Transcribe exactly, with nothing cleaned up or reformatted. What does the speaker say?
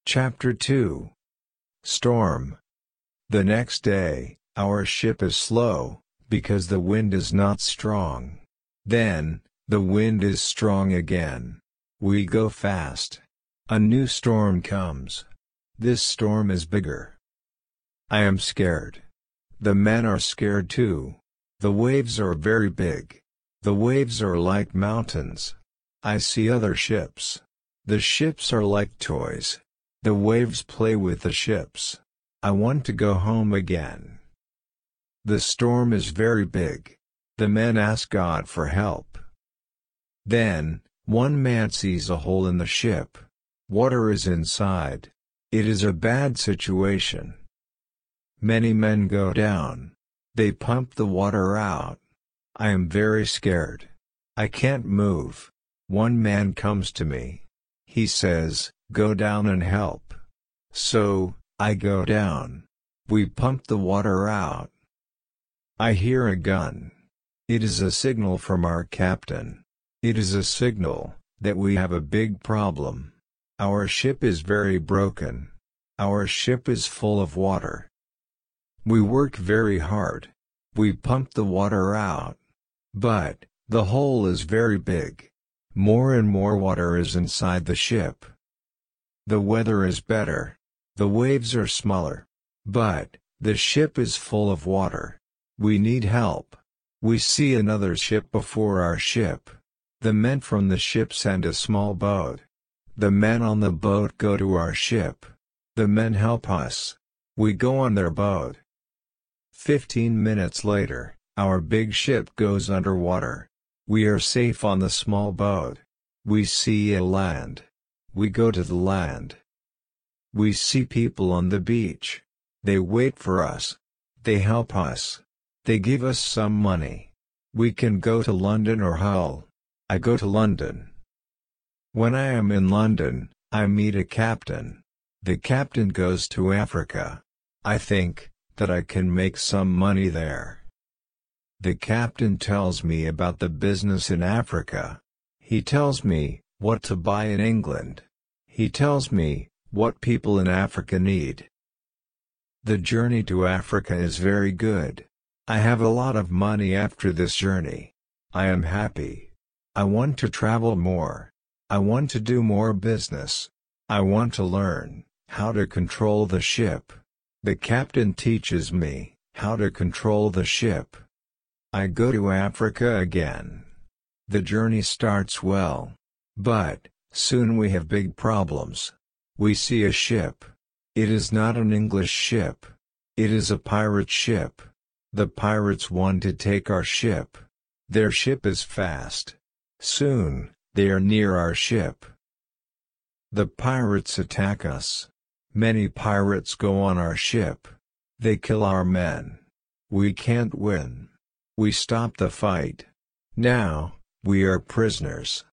Chapter two. Storm. The next day, our ship is slow, because the wind is not strong. Then, the wind is strong again. We go fast. A new storm comes. This storm is bigger. I am scared. The men are scared too. The waves are very big. The waves are like mountains. I see other ships. The ships are like toys. The waves play with the ships. I want to go home again. The storm is very big. The men ask God for help. Then, one man sees a hole in the ship. Water is inside. It is a bad situation. Many men go down. They pump the water out. I am very scared. I can't move. One man comes to me. He says, "Go down and help." So, I go down. We pump the water out. I hear a gun. It is a signal from our captain. It is a signal that we have a big problem. Our ship is very broken. Our ship is full of water. We work very hard. We pump the water out. But, the hole is very big. More and more water is inside the ship. The weather is better. The waves are smaller. But, the ship is full of water. We need help. We see another ship before our ship. The men from the ship send a small boat. The men on the boat go to our ship. The men help us. We go on their boat. Fifteen minutes later, our big ship goes underwater. We are safe on the small boat. We see a land. We go to the land. We see people on the beach. They wait for us. They help us. They give us some money. We can go to London or Hull. I go to London. When I am in London, I meet a captain. The captain goes to Africa. I think that I can make some money there. The captain tells me about the business in Africa. He tells me what to buy in England. He tells me what people in Africa need. The journey to Africa is very good. I have a lot of money after this journey. I am happy. I want to travel more. I want to do more business. I want to learn how to control the ship. The captain teaches me how to control the ship. I go to Africa again. The journey starts well. But, soon we have big problems. We see a ship. It is not an English ship. It is a pirate ship. The pirates want to take our ship. Their ship is fast. Soon, they are near our ship. The pirates attack us. Many pirates go on our ship. They kill our men. We can't win. We stop the fight. Now, we are prisoners.